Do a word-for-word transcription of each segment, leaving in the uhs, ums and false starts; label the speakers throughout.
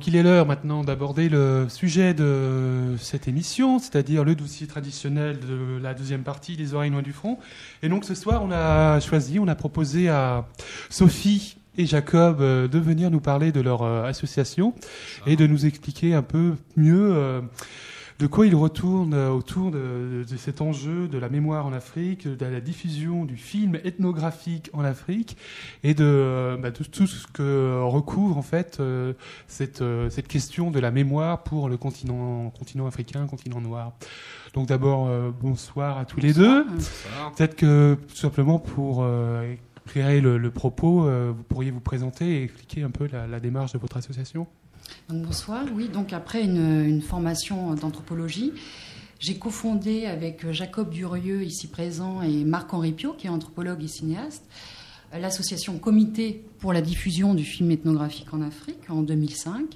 Speaker 1: il est l'heure maintenant d'aborder le sujet de cette émission, c'est-à-dire le dossier traditionnel de la deuxième partie, Les oreilles loin du front. Et donc ce soir, on a choisi, on a proposé à Sophie et Jacob de venir nous parler de leur association et de nous expliquer un peu mieux euh, de quoi ils retournent autour de, de cet enjeu de la mémoire en Afrique, de la diffusion du film ethnographique en Afrique et de, bah, de tout ce que recouvre en fait euh, cette, euh, cette question de la mémoire pour le continent, continent africain, continent noir. Donc d'abord, euh, bonsoir à tous les deux. Bonsoir. Peut-être que tout simplement pour euh, éclairer le, le propos, euh, vous pourriez vous présenter et expliquer un peu la, la démarche de votre association.
Speaker 2: Donc, bonsoir, oui, donc après une, une formation d'anthropologie, j'ai cofondé avec Jacob Durieux, ici présent, et Marc-Henri Piot, qui est anthropologue et cinéaste, l'association Comité pour la diffusion du film ethnographique en Afrique en deux mille cinq.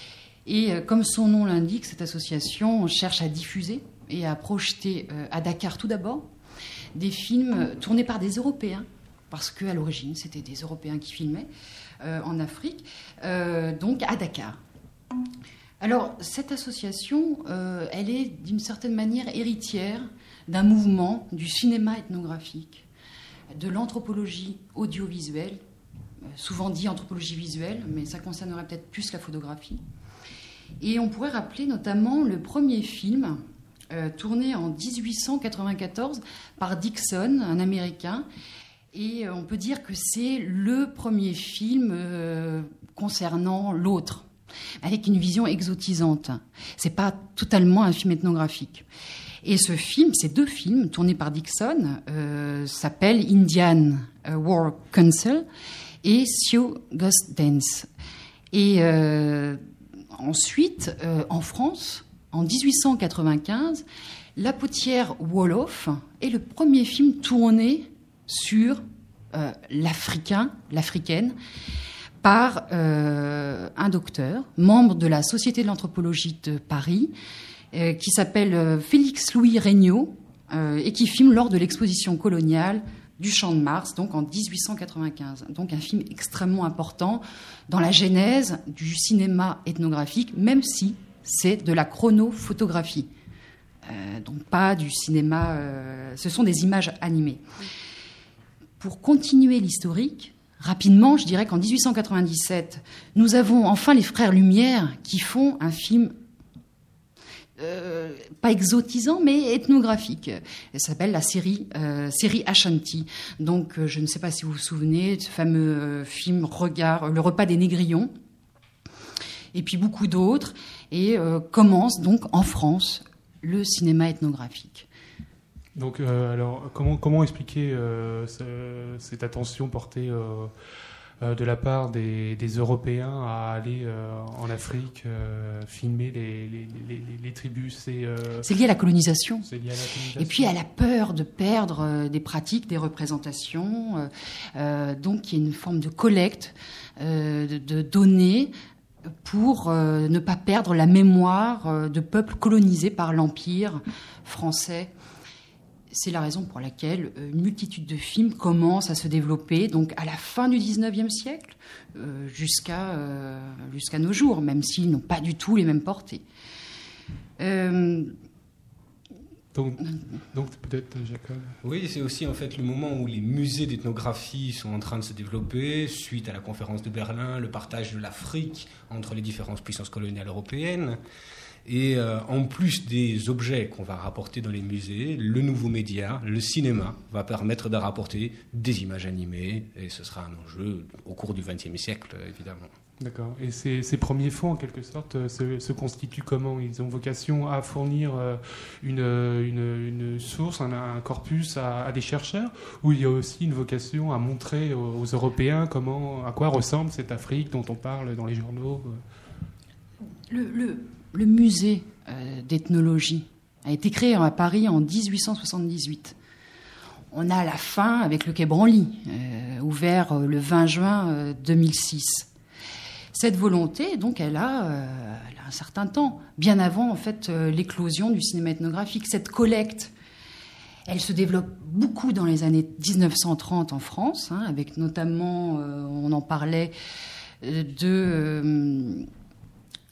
Speaker 2: Et comme son nom l'indique, cette association cherche à diffuser et à projeter à Dakar tout d'abord des films tournés par des Européens, parce qu'à l'origine, c'était des Européens qui filmaient euh, en Afrique, euh, donc à Dakar. Alors, cette association, euh, elle est d'une certaine manière héritière d'un mouvement du cinéma ethnographique, de l'anthropologie audiovisuelle, euh, souvent dit anthropologie visuelle, mais ça concernerait peut-être plus la photographie. Et on pourrait rappeler notamment le premier film euh, tourné en dix-huit cent quatre-vingt-quatorze par Dixon, un Américain. Et on peut dire que c'est le premier film euh, concernant l'autre, avec une vision exotisante. C'est pas totalement un film ethnographique. Et ce film, ces deux films tournés par Dixon, euh, s'appellent Indian War Council et Sioux Ghost Dance. Et euh, ensuite, euh, en France, en dix-huit cent quatre-vingt-quinze, La Potière Wolof est le premier film tourné sur euh, l'Africain, l'Africaine, par euh, un docteur, membre de la Société de l'anthropologie de Paris, euh, qui s'appelle euh, Félix-Louis Regnault, euh, et qui filme lors de l'exposition coloniale du Champ de Mars, donc en dix-huit cent quatre-vingt-quinze. Donc un film extrêmement important dans la genèse du cinéma ethnographique, même si c'est de la chronophotographie. Euh, donc pas du cinéma... Euh, ce sont des images animées. Pour continuer l'historique, rapidement, je dirais qu'en dix-huit cent quatre-vingt-dix-sept, nous avons enfin les frères Lumière qui font un film euh, pas exotisant, mais ethnographique. Elle s'appelle la série, euh, série Ashanti. Donc, euh, je ne sais pas si vous vous souvenez de ce fameux euh, film Regard, Le repas des négrillons, et puis beaucoup d'autres. Et euh, commence donc en France le cinéma ethnographique.
Speaker 1: Donc, euh, alors, comment, comment expliquer euh, ce, cette attention portée euh, euh, de la part des, des Européens à aller euh, en Afrique euh, filmer les, les, les, les tribus? C'est, euh,
Speaker 2: c'est lié à la colonisation.
Speaker 1: C'est lié à la colonisation.
Speaker 2: Et puis à la peur de perdre euh, des pratiques, des représentations. Euh, euh, donc, il y a une forme de collecte euh, de, de données pour euh, ne pas perdre la mémoire euh, de peuples colonisés par l'Empire français. C'est la raison pour laquelle une multitude de films commencent à se développer, donc à la fin du dix-neuvième siècle, euh, jusqu'à, euh, jusqu'à nos jours, même s'ils n'ont pas du tout les mêmes portées. Euh...
Speaker 1: Donc, donc peut-être Jacob.
Speaker 3: Oui, c'est aussi en fait le moment où les musées d'ethnographie sont en train de se développer suite à la conférence de Berlin, le partage de l'Afrique entre les différentes puissances coloniales européennes. Et euh, en plus des objets qu'on va rapporter dans les musées, le nouveau média, le cinéma, va permettre de rapporter des images animées. Et ce sera un enjeu au cours du vingtième siècle, évidemment.
Speaker 1: D'accord. Et ces, ces premiers fonds, en quelque sorte, se, se constituent comment? Ils ont vocation à fournir une, une, une source, un, un corpus à, à des chercheurs, ou il y a aussi une vocation à montrer aux, aux Européens comment, à quoi ressemble cette Afrique dont on parle dans les journaux?
Speaker 2: Le... le... Le musée euh, d'ethnologie a été créé à Paris en dix-huit cent soixante-dix-huit. On a la fin avec le Quai Branly, euh, ouvert euh, le vingt juin euh, deux mille six. Cette volonté, donc, elle a, euh, elle a un certain temps, bien avant en fait euh, l'éclosion du cinéma ethnographique. Cette collecte, elle se développe beaucoup dans les années dix-neuf cent trente en France, hein, avec notamment, euh, on en parlait, euh, de... Euh,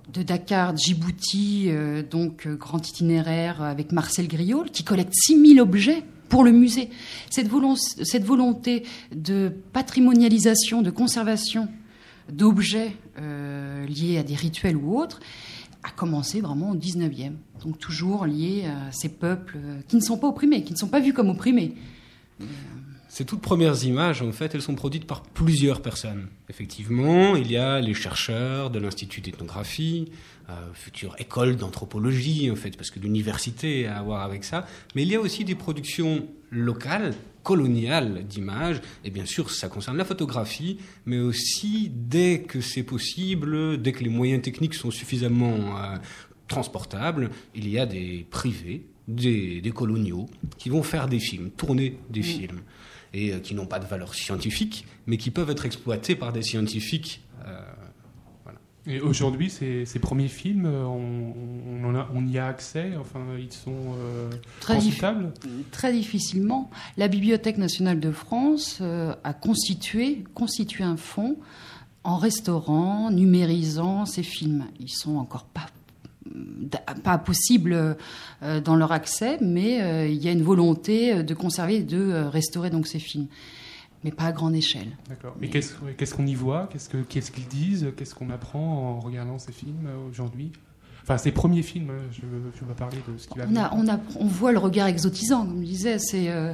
Speaker 2: de Dakar, Djibouti, euh, donc euh, grand itinéraire avec Marcel Griault, qui collecte six mille objets pour le musée. Cette, volon- cette volonté de patrimonialisation, de conservation d'objets euh, liés à des rituels ou autres a commencé vraiment au dix-neuvième. Donc toujours lié à ces peuples euh, qui ne sont pas opprimés, qui ne sont pas vus comme opprimés. Euh,
Speaker 3: Ces toutes premières images, en fait, elles sont produites par plusieurs personnes. Effectivement, il y a les chercheurs de l'Institut d'ethnographie, euh, future école d'anthropologie, en fait, parce que l'université a à voir avec ça. Mais il y a aussi des productions locales, coloniales d'images. Et bien sûr, ça concerne la photographie, mais aussi, dès que c'est possible, dès que les moyens techniques sont suffisamment euh, transportables, il y a des privés, des, des coloniaux, qui vont faire des films, tourner des mmh. films. Et euh, qui n'ont pas de valeur scientifique, mais qui peuvent être exploités par des scientifiques. Euh, voilà.
Speaker 1: Et aujourd'hui, ces, ces premiers films, on, on, en a, on y a accès, enfin, ils sont euh,
Speaker 2: très
Speaker 1: consultables
Speaker 2: dif- Très difficilement. La Bibliothèque nationale de France euh, a constitué, constitué un fonds en restaurant, numérisant ces films. Ils sont encore pas pas possible euh, dans leur accès, mais euh, il y a une volonté de conserver et de euh, restaurer donc ces films, mais pas à grande échelle.
Speaker 1: D'accord. Mais qu'est-ce, qu'est-ce qu'on y voit ? Qu'est-ce, que, qu'est-ce qu'ils disent ? Qu'est-ce qu'on apprend en regardant ces films euh, aujourd'hui ? Enfin, ces premiers films, je, je vais parler de ce qui va
Speaker 2: on, a, on, a, on voit le regard exotisant, comme je disais, c'est euh,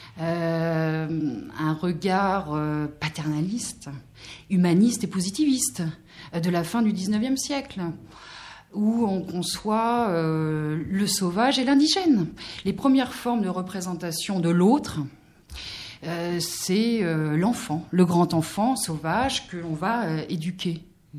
Speaker 2: euh, un regard euh, paternaliste, humaniste et positiviste euh, de la fin du dix-neuvième siècle, où on conçoit euh, le sauvage et l'indigène. Les premières formes de représentation de l'autre, euh, c'est euh, l'enfant, le grand enfant sauvage que l'on va euh, éduquer. Mmh.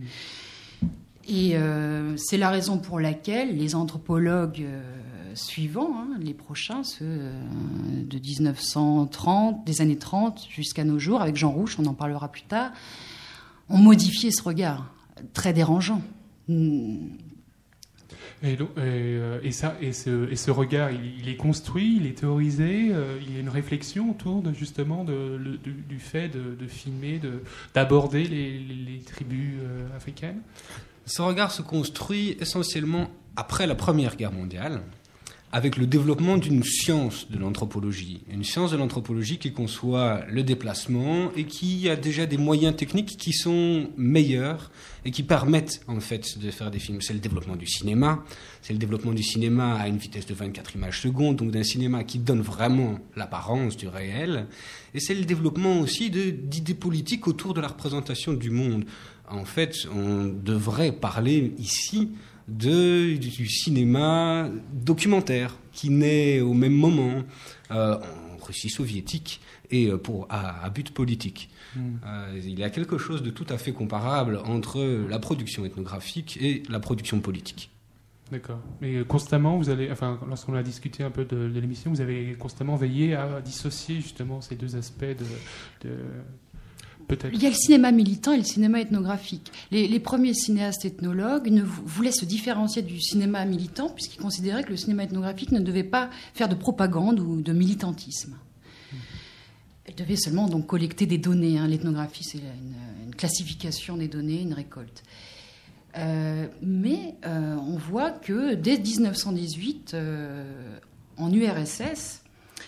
Speaker 2: Et euh, c'est la raison pour laquelle les anthropologues euh, suivants, hein, les prochains, ceux euh, de dix-neuf cent trente, des années trente jusqu'à nos jours, avec Jean Rouch, on en parlera plus tard, ont modifié ce regard, très dérangeant. Mmh.
Speaker 1: Et, donc, et, et, ça, et, ce, et ce regard, il, il est construit, il est théorisé, euh, il y a une réflexion autour de, justement de, le, du, du fait de, de filmer, de, d'aborder les, les, les tribus euh, africaines.
Speaker 3: Ce regard se construit essentiellement après la Première Guerre mondiale, avec le développement d'une science de l'anthropologie. Une science de l'anthropologie qui conçoit le déplacement et qui a déjà des moyens techniques qui sont meilleurs et qui permettent en fait de faire des films. C'est le développement du cinéma. C'est le développement du cinéma à une vitesse de vingt-quatre images secondes, donc d'un cinéma qui donne vraiment l'apparence du réel. Et c'est le développement aussi de, d'idées politiques autour de la représentation du monde. En fait, on devrait parler ici de, du cinéma documentaire qui naît au même moment euh, en Russie soviétique et pour, à, à but politique. Mmh. Euh, il y a quelque chose de tout à fait comparable entre la production ethnographique et la production politique.
Speaker 1: D'accord. Mais constamment, vous allez, enfin, lorsqu'on a discuté un peu de, de l'émission, vous avez constamment veillé à dissocier justement ces deux aspects de... de... Peut-être.
Speaker 2: Il y a le cinéma militant et le cinéma ethnographique. Les, les premiers cinéastes ethnologues ne voulaient se différencier du cinéma militant puisqu'ils considéraient que le cinéma ethnographique ne devait pas faire de propagande ou de militantisme. Mmh. Elle devait seulement donc collecter des données. Hein. L'ethnographie, c'est une, une classification des données, une récolte. Euh, mais euh, on voit que dès dix-neuf cent dix-huit, euh, en U R S S,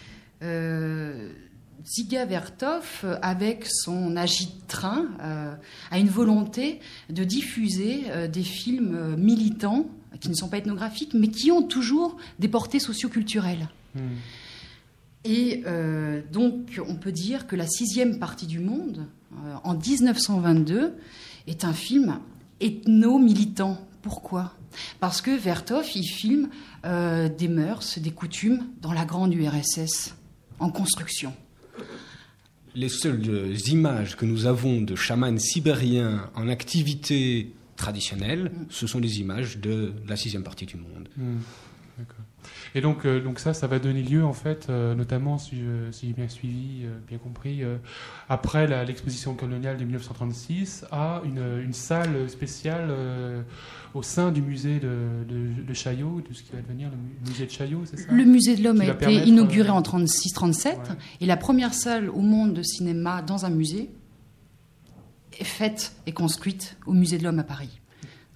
Speaker 2: euh, Dziga Vertov, avec son agite-train, euh, a une volonté de diffuser euh, des films euh, militants, qui ne sont pas ethnographiques, mais qui ont toujours des portées socioculturelles. Mmh. Et euh, donc, on peut dire que la sixième partie du monde, euh, en dix-neuf cent vingt-deux, est un film ethno-militant. Pourquoi ? Parce que Vertov, il filme euh, des mœurs, des coutumes dans la grande U R S S, en construction.
Speaker 3: Les seules images que nous avons de chamans sibériens en activité traditionnelle, mmh. ce sont les images de la sixième partie du monde.
Speaker 1: Mmh. D'accord. Et donc, euh, donc ça, ça va donner lieu, en fait, euh, notamment, si, euh, si j'ai bien suivi, euh, bien compris, euh, après la, l'exposition coloniale de dix-neuf cent trente-six, à une, une salle spéciale euh, au sein du musée de, de, de Chaillot, de ce qui va devenir le musée de Chaillot, c'est ça ?
Speaker 2: Le musée de l'homme a été inauguré
Speaker 1: euh,
Speaker 2: en trente-six trente-sept, ouais. Et la première salle au monde de cinéma dans un musée est faite et construite au musée de l'homme à Paris.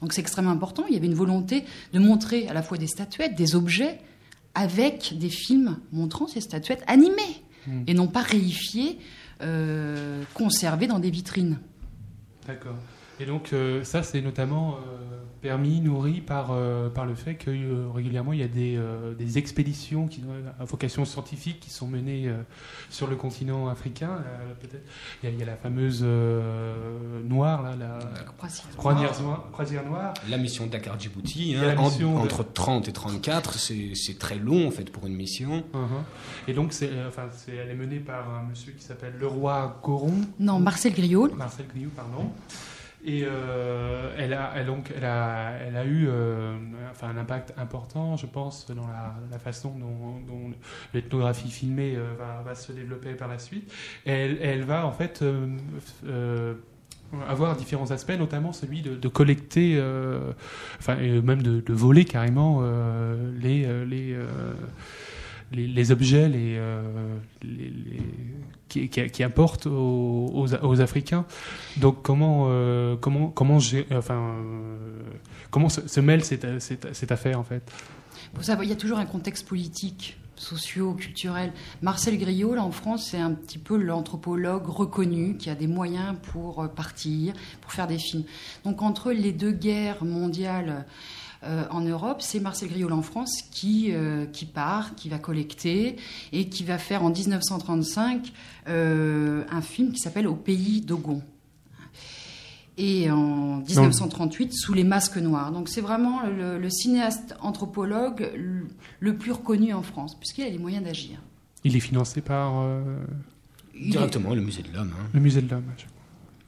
Speaker 2: Donc c'est extrêmement important. Il y avait une volonté de montrer à la fois des statuettes, des objets, avec des films montrant ces statuettes animées, mmh. et non pas réifiées, euh, conservées dans des vitrines. D'accord.
Speaker 1: Et donc euh, ça, c'est notamment euh, permis, nourri par, euh, par le fait que euh, régulièrement, il y a des, euh, des expéditions qui, à vocation scientifique qui sont menées euh, sur le continent africain. Euh, peut-être. Il, y a, il y a la fameuse euh, noire, là, la croisière noire. croisière noire.
Speaker 3: La mission Dakar-Djibouti, hein, mission en, de... entre trente et trente-quatre, c'est, c'est très long en fait pour une mission.
Speaker 1: Uh-huh. Et donc, c'est, enfin, c'est, elle est menée par un monsieur qui s'appelle Leroy Goron.
Speaker 2: Non, Marcel Griault.
Speaker 1: Marcel Griault, pardon. Et euh, elle, a, elle, donc, elle, a, elle a eu euh, enfin, un impact important, je pense, dans la, la façon dont, dont l'ethnographie filmée euh, va, va se développer par la suite. Et elle, elle va en fait euh, euh, avoir différents aspects, notamment celui de, de collecter, euh, enfin, et même de, de voler carrément euh, les... les euh, Les, les objets les, euh, les, les, qui, qui, qui apportent aux, aux, aux Africains. Donc comment, euh, comment, comment, j'ai, enfin, euh, comment se, se mêle cette, cette, cette affaire en fait?
Speaker 2: Pour ça, il y a toujours un contexte politique, socio, culturel. Marcel Griault, là en France, c'est un petit peu l'anthropologue reconnu qui a des moyens pour partir, pour faire des films. Donc entre les deux guerres mondiales, Euh, en Europe, c'est Marcel Griault en France qui, euh, qui part, qui va collecter et qui va faire en dix-neuf cent trente-cinq euh, un film qui s'appelle Au pays d'Ogon. Et en dix-neuf cent trente-huit, Sous les masques noirs. Donc c'est vraiment le, le cinéaste anthropologue le, le plus reconnu en France, puisqu'il a les moyens d'agir.
Speaker 1: Il est financé par... Euh...
Speaker 3: Directement, est... le Musée de l'Homme. Hein.
Speaker 1: Le Musée de l'Homme, je crois.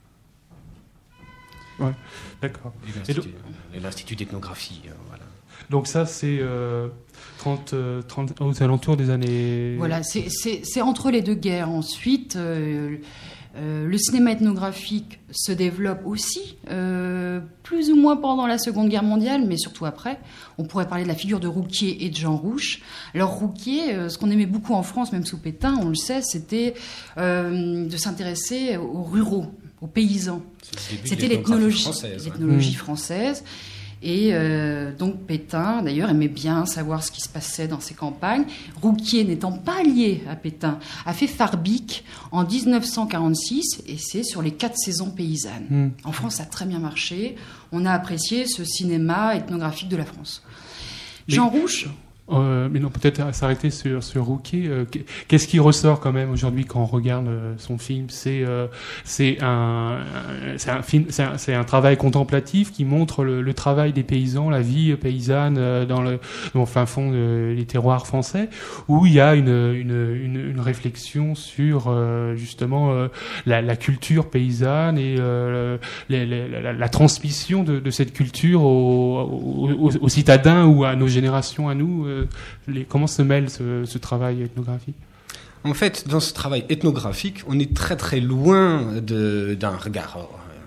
Speaker 1: Ouais, d'accord.
Speaker 3: Et l'Institut, donc, et l'Institut d'ethnographie, euh, voilà.
Speaker 1: Donc ça, c'est euh, trente, trente, aux alentours des années...
Speaker 2: Voilà, c'est, c'est, c'est entre les deux guerres. Ensuite, euh, euh, le cinéma ethnographique se développe aussi, euh, plus ou moins pendant la Seconde Guerre mondiale, mais surtout après. On pourrait parler de la figure de Rouquier et de Jean Rouch. Alors Rouquier, euh, ce qu'on aimait beaucoup en France, même sous Pétain, on le sait, c'était euh, de s'intéresser aux ruraux, aux paysans. C'était l'ethnologie française. L'ethnologie mmh. française. Et euh, donc Pétain, d'ailleurs, aimait bien savoir ce qui se passait dans ses campagnes. Rouquier, n'étant pas lié à Pétain, a fait Farbic en dix-neuf cent quarante-six, et c'est sur les quatre saisons paysannes. Mmh. En France, ça a très bien marché. On a apprécié ce cinéma ethnographique de la France. Mais... Jean Rouch...
Speaker 1: Euh, mais non, peut-être s'arrêter sur, sur Rouquier. Euh, qu'est-ce qui ressort quand même aujourd'hui quand on regarde euh, son film? C'est, euh, c'est, un, c'est, un film, c'est, un, c'est un travail contemplatif qui montre le, le travail des paysans, la vie paysanne euh, dans le, dans le fin fond des de, terroirs français, où il y a une, une, une, une réflexion sur euh, justement euh, la, la culture paysanne et euh, les, les, la, la transmission de, de cette culture aux, aux, aux, aux citadins ou à nos générations, à nous. Les, comment se mêle ce, ce travail ethnographique?
Speaker 3: En fait, dans ce travail ethnographique, on est très très loin de, d'un regard.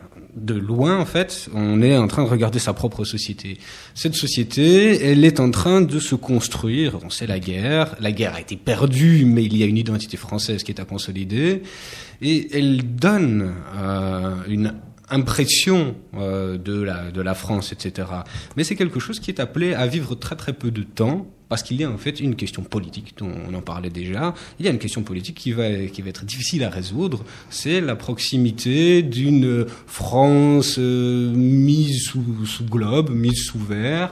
Speaker 3: De loin, en fait, on est en train de regarder sa propre société. Cette société, elle est en train de se construire. On sait la guerre. La guerre a été perdue, mais il y a une identité française qui est à consolider. Et elle donne euh, une impression euh, de la de la France, et cetera. Mais c'est quelque chose qui est appelé à vivre très très peu de temps, parce qu'il y a en fait une question politique dont on en parlait déjà. Il y a une question politique qui va qui va être difficile à résoudre. C'est la proximité d'une France euh, mise sous sous globe, mise sous verre,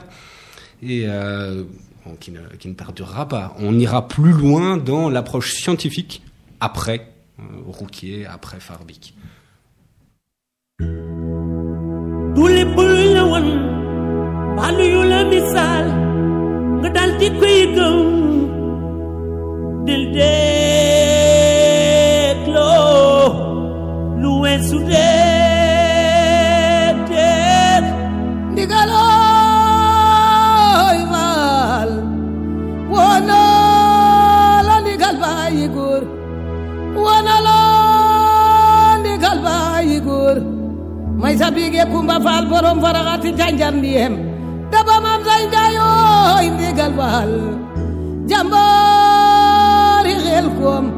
Speaker 3: et euh, bon, qui ne qui ne perdurera pas. On ira plus loin dans l'approche scientifique après euh, Rouquier, après Farbic.
Speaker 4: Duli bulu la won balu yu la misal nga dal di koy gëm dil deklo lu weesu déedéet ndigalooy waal wona la ndigal bàyyi góor wona la ndigal bàyyi góor may sabige kumba faal borom faraxati janjar ndiyem daba mam say njaayoy ndigal baal jambaari xel koom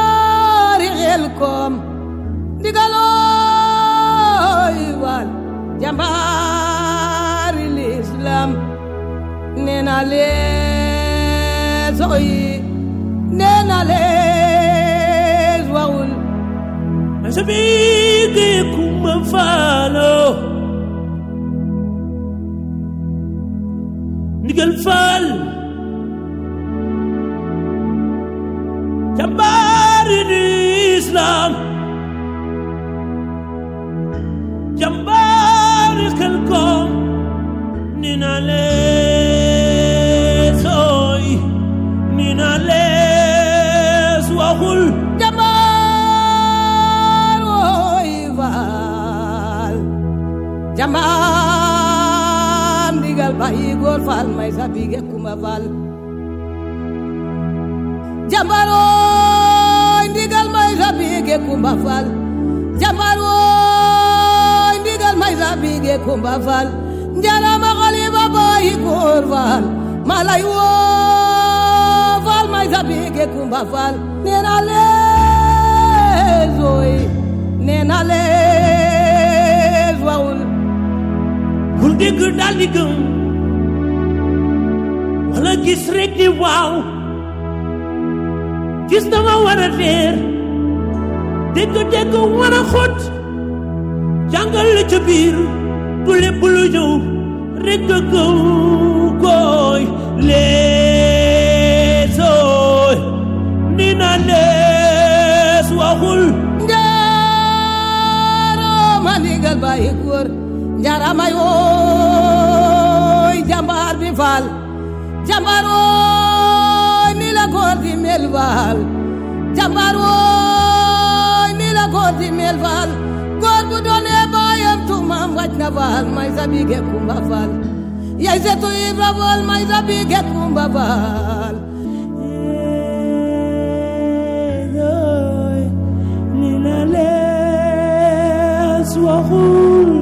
Speaker 4: jambaari xel koom ndigaloy waal
Speaker 5: jàmbaari l'islam nee na lees oyi nee na lees waxul
Speaker 4: Masabige kumba falo Ndigal fal Jambari l'islam Jambari kelkom Nina les oy Nina les waxul
Speaker 5: Jamam digal bayi gor fal may sabige kuma fal Jambaro digal may sabige kuma fal Jambaro digal may sabige kuma fal Njara ma khalifa bayi gor fal malay wo fal may sabige kuma fal nena le zoy nena le wawul
Speaker 4: bul dégg daal di gëm wala gis rek ni waaw gis dama war a leer dégg dégg war a xóot jàngal la ca biir du lépp lu ñëw rek nga gëm koy leesooy ni na lees waxul
Speaker 5: njaarama ndigal bàyyi góor Jarama yoy jambar bi fal jambar woy ni la góor di mel fal jambar woy ni la góor di mel fal góor bu doone bayam tumam waj na fal may sabige kumba fal yay setu Ibra Fall may sabige kumba fal
Speaker 4: ni la lees waxul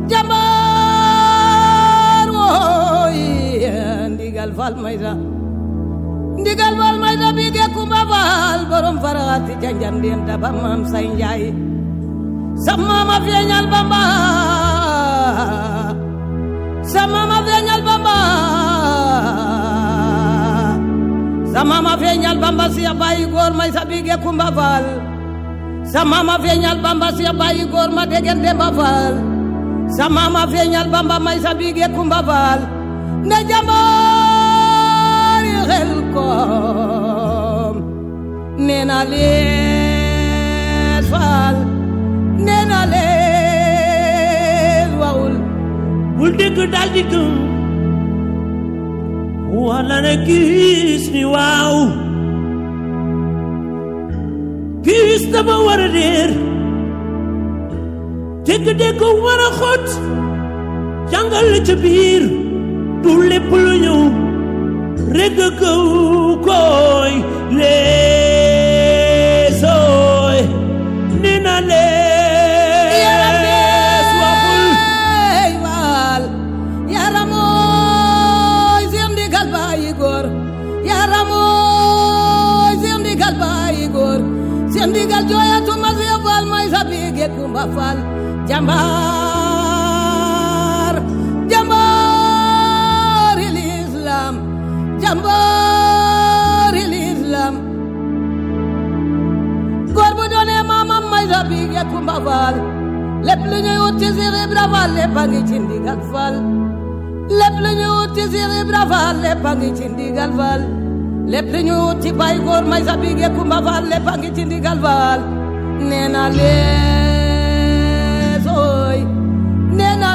Speaker 5: jambar woy ndigal fal maysa ndigal fal maysa bige kumba fal borom faraxati janjandeen daba maam say njaay sam mama feeñal bamba sam mama feeñal bamba sam mama feeñal bamba siya bayi góor maysa bige kumba fal sam mama feeñal bamba siya bayi góor ma degen demba fal sama ma feeñal bamba may sabige kumba fal ne jambaari xel koom nena lees fal nena lees waxul
Speaker 4: bul dégg daal di gëm wala na gis ni waaw gis dama war a réer dégg dégg war a xóot jàngal la ca biir du lépp lu ñëw rek nga gëw koy leesooy ni na lees waxul
Speaker 5: waal yaramooy seen ndigal bàyyi góor yaramooy seen ndigal bàyyi góor seen ndigal jooyatuma si fal may sabige kumba fal jambar jambar l'islam jambar l'islam góor bu doone maamam may sabige kumba fal lépp lu ñuy wut ci Seex Ibra Fall lépp a ngi ci ndigal fal lépp lu ñuy wut ci Seex Ibra Fall lépp a ngi ci ndigal fal lépp lu ñuy wut ci Baay Góor may sabige kumba fal lépp a ngi ci ndigal fal nee na lees oy nee na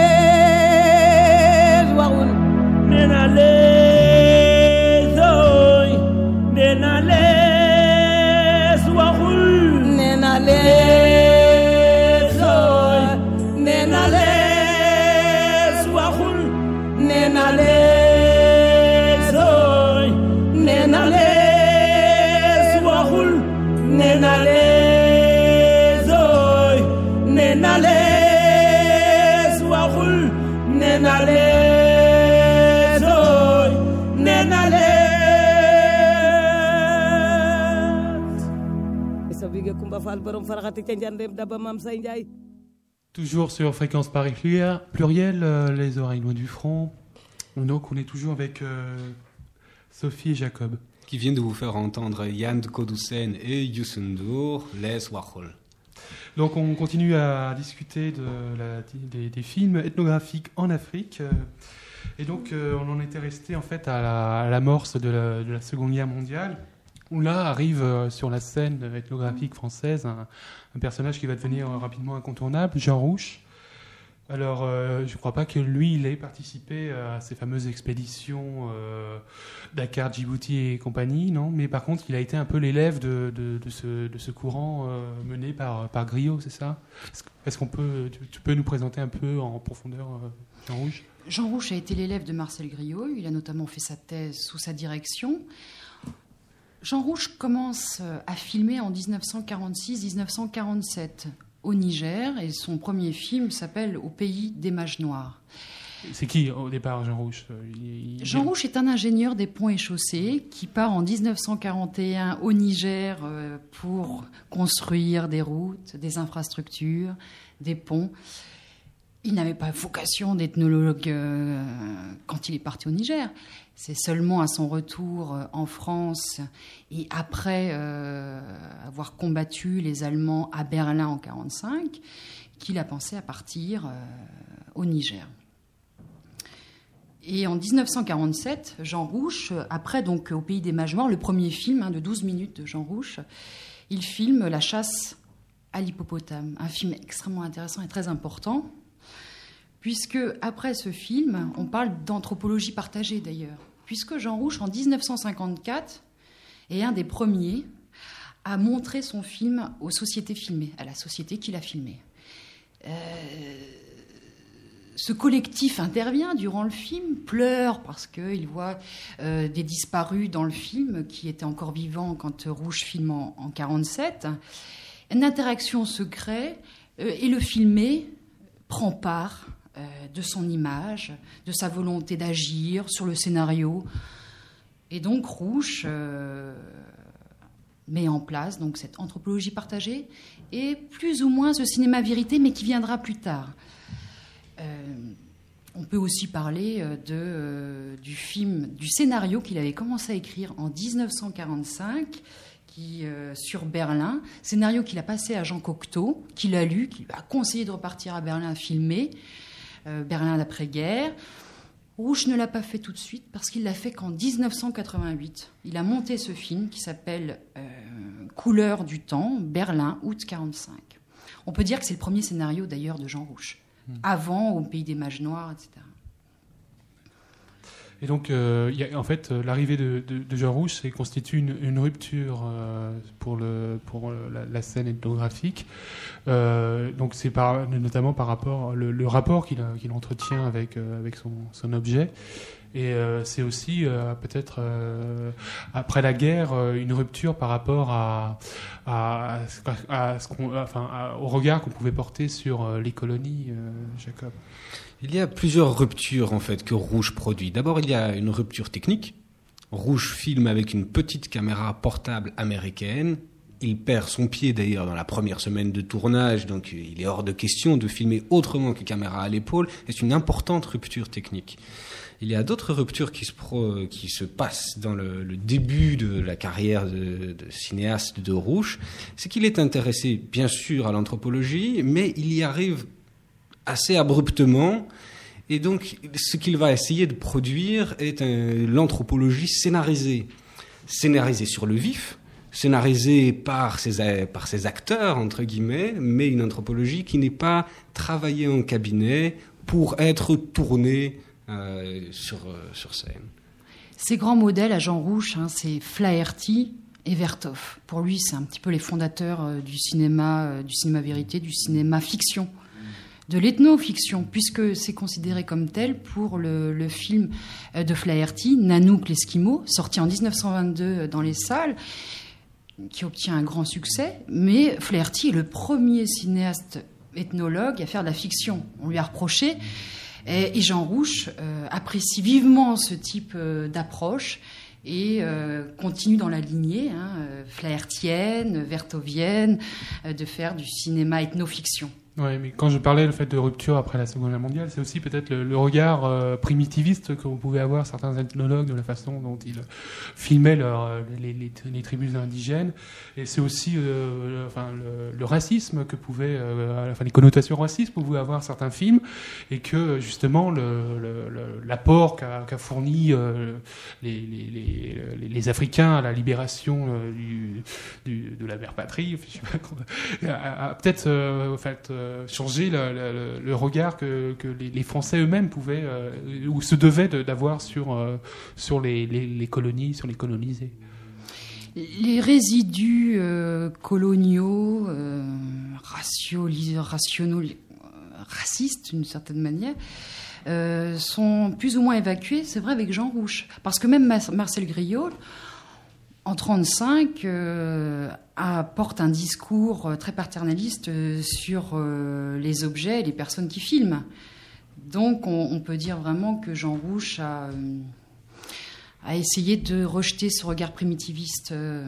Speaker 5: lees waxul
Speaker 4: nee na lees oy nee na lees waxul
Speaker 5: nee na lees oy nee na lees waxul nee na lees oy nee na lees waxul nee na lees oy nee na lees waxul nee na lees oy nee na lees sabige kumba fal borom faraxati ca njandem daba mam say njaay
Speaker 1: Toujours sur Fréquence Paris Pluriel, pluriel euh, les oreilles loin du front. Donc on est toujours avec euh, Sophie et Jacob.
Speaker 3: Qui viennent de vous faire entendre Yann Kodoussen et Youssou N'Dour, Les Warhol.
Speaker 1: Donc on continue à discuter de la, des, des films ethnographiques en Afrique. Et donc euh, on en était resté en fait à, la, à l'amorce de la, de la Seconde Guerre mondiale, où là arrive euh, sur la scène ethnographique française un, un personnage qui va devenir euh, rapidement incontournable, Jean Rouch. Alors, euh, je ne crois pas que lui, il ait participé à ces fameuses expéditions euh, Dakar, Djibouti et compagnie, non ? Mais par contre, il a été un peu l'élève de, de, de, ce, de ce courant euh, mené par, par Griot, c'est ça ? Est-ce, est-ce qu'on peut, tu, tu peux nous présenter un peu en profondeur euh, Jean Rouch ?
Speaker 2: Jean Rouch a été l'élève de Marcel Griot. Il a notamment fait sa thèse sous sa direction. Jean Rouch commence à filmer en dix-neuf cent quarante-six dix-neuf cent quarante-sept au Niger, et son premier film s'appelle « Au pays des mages noirs ».
Speaker 1: C'est qui au départ, Jean Rouch ? il, il...
Speaker 2: Jean Rouch est un ingénieur des ponts et chaussées qui part en dix-neuf cent quarante et un au Niger pour construire des routes, des infrastructures, des ponts. Il n'avait pas vocation d'ethnologue euh, quand il est parti au Niger. C'est seulement à son retour en France et après euh, avoir combattu les Allemands à Berlin en mille neuf cent quarante-cinq qu'il a pensé à partir euh, au Niger. Et en dix-neuf cent quarante-sept, Jean Rouch, après donc Au pays des mages noirs, le premier film hein, de douze minutes de Jean Rouch, il filme La chasse à l'hippopotame, un film extrêmement intéressant et très important, puisque après ce film, on parle d'anthropologie partagée d'ailleurs, puisque Jean Rouch, en dix-neuf cent cinquante-quatre, est un des premiers à montrer son film aux sociétés filmées, à la société qui l'a filmé. Euh, ce collectif intervient durant le film, pleure parce qu'il voit euh, des disparus dans le film qui étaient encore vivants quand Rouch filme en, en quarante-sept. Une interaction se crée euh, et le filmé prend part euh, de son image, de sa volonté d'agir sur le scénario. Et donc Rouch euh, met en place donc, cette anthropologie partagée et plus ou moins ce cinéma vérité, mais qui viendra plus tard. Euh, on peut aussi parler de, euh, du film, du scénario qu'il avait commencé à écrire en dix-neuf cent quarante-cinq, qui, euh, sur Berlin, scénario qu'il a passé à Jean Cocteau, qui l'a lu, qui lui a conseillé de repartir à Berlin filmer, euh, Berlin d'après-guerre. Rouch ne l'a pas fait tout de suite parce qu'il l'a fait qu'en dix-neuf cent quatre-vingt-huit. Il a monté ce film qui s'appelle euh, Couleurs du temps, Berlin, août quarante-cinq. On peut dire que c'est le premier scénario d'ailleurs de Jean Rouch. Avant, Au pays des mages noirs, et cetera.
Speaker 1: Et donc, euh, y a, en fait, l'arrivée de, de, de Jean Rouch constitue une, une rupture euh, pour, le, pour la, la scène ethnographique. Euh, donc, c'est par, notamment par rapport le, le rapport qu'il, qu'il entretient avec, euh, avec son, son objet. Et euh, c'est aussi euh, peut-être euh, après la guerre euh, une rupture par rapport à, à, à, à ce qu'on, enfin, à, au regard qu'on pouvait porter sur euh, les colonies, euh, Jacob.
Speaker 3: Il y a plusieurs ruptures en fait que Rouch produit. D'abord, il y a une rupture technique. Rouch filme avec une petite caméra portable américaine. Il perd son pied d'ailleurs dans la première semaine de tournage, donc il est hors de question de filmer autrement que caméra à l'épaule. C'est une importante rupture technique. Il y a d'autres ruptures qui se, pro, qui se passent dans le, le début de la carrière de, de cinéaste de Rouch. C'est qu'il est intéressé, bien sûr, à l'anthropologie, mais il y arrive assez abruptement. Et donc, ce qu'il va essayer de produire est un, l'anthropologie scénarisée. Scénarisée sur le vif, scénarisée par ses, par ses acteurs, entre guillemets, mais une anthropologie qui n'est pas travaillée en cabinet pour être tournée Euh, sur, euh, sur scène.
Speaker 2: Ces grands modèles à Jean Rouch, hein, c'est Flaherty et Vertov. Pour lui, c'est un petit peu les fondateurs euh, du cinéma, euh, du cinéma vérité, du cinéma fiction, de l'ethno-fiction, puisque c'est considéré comme tel pour le, le film euh, de Flaherty, Nanook l'Esquimau, sorti en dix-neuf cent vingt-deux dans les salles, qui obtient un grand succès. Mais Flaherty est le premier cinéaste ethnologue à faire de la fiction. On lui a reproché. Et Jean Rouch euh, apprécie vivement ce type euh, d'approche et euh, continue dans la lignée hein, euh, flahertienne, vertovienne, euh, de faire du cinéma ethnofiction.
Speaker 1: Ouais, mais quand je parlais le fait de rupture après la Seconde Guerre mondiale, c'est aussi peut-être le, le regard euh, primitiviste que vous pouvez avoir certains ethnologues de la façon dont ils filmaient leur, les, les, les tribus indigènes, et c'est aussi euh, le, enfin, le, le racisme que pouvaient, euh, enfin les connotations racistes que pouvaient avoir certains films, et que justement le, le, le, l'apport qu'a, qu'a fourni euh, les, les, les, les Africains à la libération euh, du, du, de la mère patrie, je sais pas, a, a peut-être euh, en fait euh, changer le, le, le regard que, que les, les Français eux-mêmes pouvaient euh, ou se devaient de, d'avoir sur, euh, sur les, les, les colonies, sur les colonisés.
Speaker 2: Les résidus euh, coloniaux, euh, racioli- rationaux, racistes d'une certaine manière, euh, sont plus ou moins évacués, c'est vrai, avec Jean Rouch. Parce que même Marcel Griaule, en trente-cinq, euh, apporte un discours très paternaliste sur euh, les objets et les personnes qui filment. Donc on, on peut dire vraiment que Jean Rouch a, euh, a essayé de rejeter ce regard primitiviste. Euh.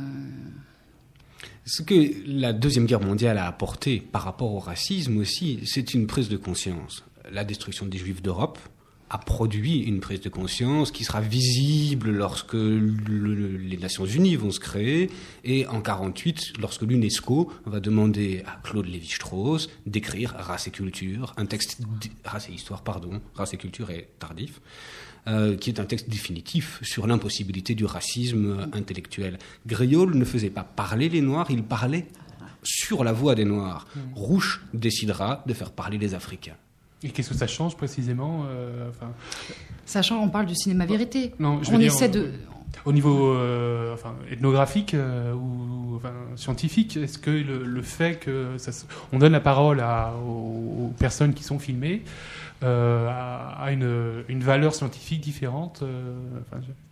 Speaker 3: Ce que la Deuxième Guerre mondiale a apporté par rapport au racisme aussi, c'est une prise de conscience. La destruction des Juifs d'Europe a produit une prise de conscience qui sera visible lorsque le, le, les Nations Unies vont se créer, et en quarante-huit, lorsque l'UNESCO va demander à Claude Lévi-Strauss d'écrire Race et culture, un texte, Race et histoire, pardon, Race et culture est tardif, euh, qui est un texte définitif sur l'impossibilité du racisme intellectuel. Griaule ne faisait pas parler les Noirs, il parlait sur la voix des Noirs. Rouch décidera de faire parler les Africains.
Speaker 1: Et qu'est-ce que ça change précisément euh, enfin...
Speaker 2: Sachant, on parle du cinéma vérité.
Speaker 1: Non, je
Speaker 2: on
Speaker 1: veux
Speaker 2: essaie
Speaker 1: dire,
Speaker 2: de...
Speaker 1: Au niveau euh, enfin, ethnographique euh, ou enfin, scientifique, est-ce que le, le fait que ça, on donne la parole à, aux, aux personnes qui sont filmées euh, a, a une, une valeur scientifique différente euh, enfin, je...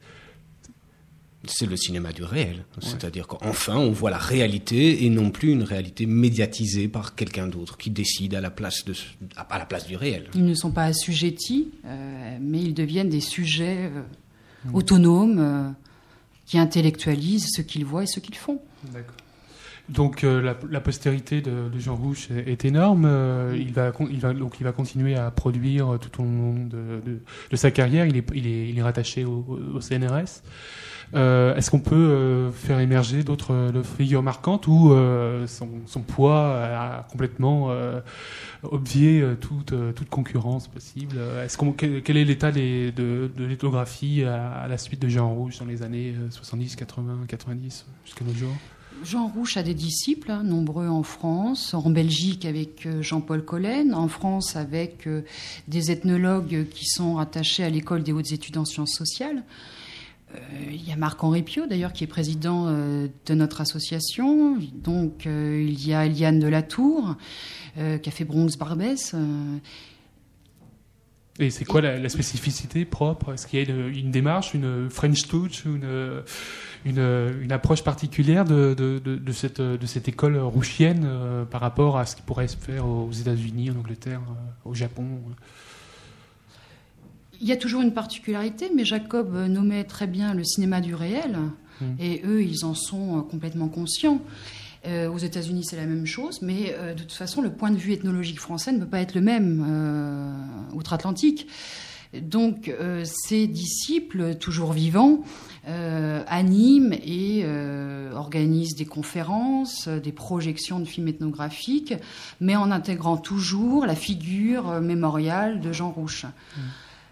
Speaker 3: C'est le cinéma du réel.
Speaker 1: Ouais.
Speaker 3: C'est-à-dire qu'enfin, on voit la réalité et non plus une réalité médiatisée par quelqu'un d'autre qui décide à la place, de, à la place du réel.
Speaker 2: Ils ne sont pas assujettis, euh, mais ils deviennent des sujets euh, mmh. autonomes euh, qui intellectualisent ce qu'ils voient et ce qu'ils font.
Speaker 1: D'accord. Donc euh, la, la postérité de, de Jean Rouch est, est énorme. Euh, il, va, il, va, donc, il va continuer à produire tout au long de, de, de sa carrière. Il est, il est, il est rattaché au, au C N R S. Euh, est-ce qu'on peut euh, faire émerger d'autres euh, figures marquantes où euh, son, son poids a complètement euh, obvié euh, toute, euh, toute concurrence possible? Est-ce qu'on, quel, quel est l'état des, de, de l'ethnographie à, à la suite de Jean Rouch dans les années soixante-dix, quatre-vingts, quatre-vingt-dix jusqu'à nos jours?
Speaker 2: Jean Rouch a des disciples, hein, nombreux en France, en Belgique avec Jean-Paul Collen, en France avec euh, des ethnologues qui sont rattachés à l'école des hautes études en sciences sociales. Euh, il y a Marc-Henri Piot, d'ailleurs, qui est président euh, de notre association. Donc, euh, il y a Eliane Delatour, euh, qui a fait Bronx-Barbès. Euh.
Speaker 1: Et c'est quoi Et... la, la spécificité propre? Est-ce qu'il y a une, une démarche, une French touch, une, une, une approche particulière de, de, de, de, cette, de cette école rouchienne euh, par rapport à ce qui pourrait se faire aux États-Unis, en Angleterre, euh, au Japon?
Speaker 2: Il y a toujours une particularité, mais Jacob nommait très bien le cinéma du réel, mmh. et eux, ils en sont complètement conscients. Euh, aux États-Unis, c'est la même chose, mais euh, de toute façon, le point de vue ethnologique français ne peut pas être le même euh, outre-Atlantique. Donc, euh, ces disciples, toujours vivants, euh, animent et euh, organisent des conférences, des projections de films ethnographiques, mais en intégrant toujours la figure mémoriale de Jean Rouch. Mmh.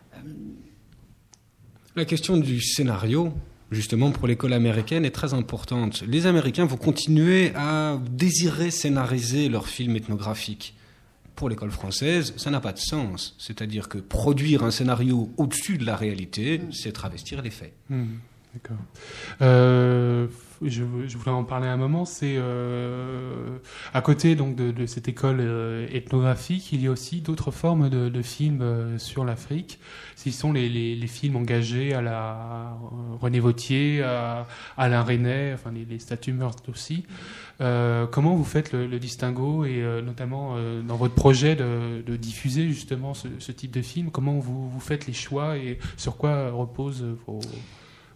Speaker 3: La question du scénario, justement, pour l'école américaine est très importante. Les Américains vont continuer à désirer scénariser leurs films ethnographiques. Pour l'école française, ça n'a pas de sens. C'est-à-dire que produire un scénario au-dessus de la réalité, mmh. c'est travestir les faits.
Speaker 1: Mmh. D'accord. Euh, je, je voulais en parler un moment. C'est euh, à côté donc de, de cette école euh, ethnographique, il y a aussi d'autres formes de, de films euh, sur l'Afrique. Ce sont les, les, les films engagés à la euh, René Vauthier, à Alain Resnais, enfin les, les statues Meurthe aussi. Euh, comment vous faites le, le distinguo et euh, notamment euh, dans votre projet de, de diffuser justement ce, ce type de film, comment vous, vous faites les choix et sur quoi reposent vos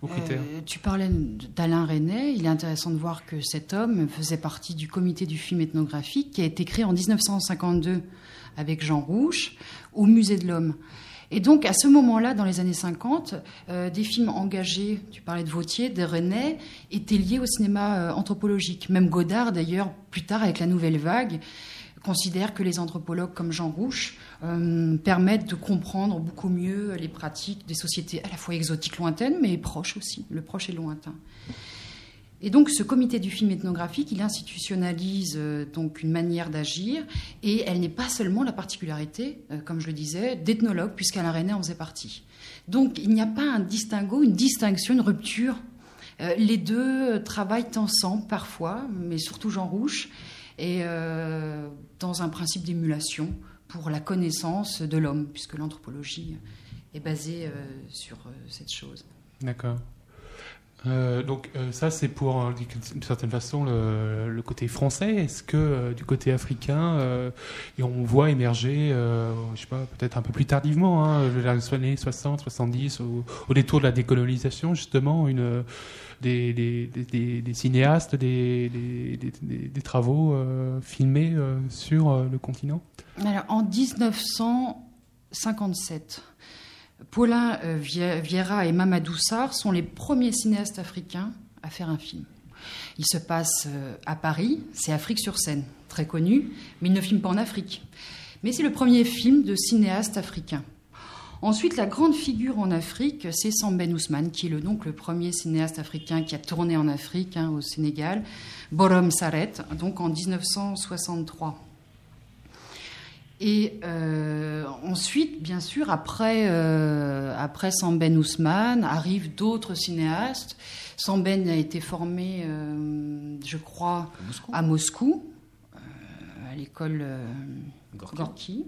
Speaker 1: aux critères.
Speaker 2: euh, Tu parlais d'Alain Resnais. Il est intéressant de voir que cet homme faisait partie du comité du film ethnographique qui a été créé en dix-neuf cent cinquante-deux avec Jean Rouch au Musée de l'Homme. Et donc, à ce moment-là, dans les années cinquante, euh, des films engagés, tu parlais de Vautier, de Resnais, étaient liés au cinéma euh, anthropologique. Même Godard, d'ailleurs, plus tard, avec la Nouvelle Vague, considère que les anthropologues comme Jean Rouch euh, permettent de comprendre beaucoup mieux les pratiques des sociétés à la fois exotiques, lointaines, mais proches aussi, le proche et lointain. Et donc, ce comité du film ethnographique, il institutionnalise euh, donc une manière d'agir, et elle n'est pas seulement la particularité, euh, comme je le disais, d'ethnologue, puisqu'Alain Resnais en faisait partie. Donc, il n'y a pas un distinguo, une distinction, une rupture. Euh, les deux travaillent ensemble parfois, mais surtout Jean Rouch, et euh, dans un principe d'émulation pour la connaissance de l'homme, puisque l'anthropologie est basée euh, sur euh, cette chose.
Speaker 1: D'accord. Euh, donc euh, ça c'est pour euh, d'une certaine façon le, le côté français. Est-ce que euh, du côté africain euh, et on voit émerger euh, je sais pas, peut-être un peu plus tardivement hein, dans les années soixante soixante-dix au, au détour de la décolonisation justement une des, des, des, des cinéastes des, des, des, des travaux euh, filmés euh, sur euh, le continent?
Speaker 2: Alors en dix-neuf cent cinquante-sept, Paulin euh, Vieira et Mamadou Sarr sont les premiers cinéastes africains à faire un film. Il se passe euh, à Paris, c'est Afrique sur scène, très connu, mais il ne filme pas en Afrique. Mais c'est le premier film de cinéaste africain. Ensuite, la grande figure en Afrique, c'est Sam Ben Ousmane, qui est le, donc le premier cinéaste africain qui a tourné en Afrique, hein, au Sénégal, Borom Saret, donc en dix-neuf cent soixante-trois. Et euh, ensuite, bien sûr, après, euh, après Sam Ben Ousmane, arrivent d'autres cinéastes. Sam Ben a été formé, euh, je crois, à Moscou, à, Moscou, euh, à l'école euh, Gorky. Gorky.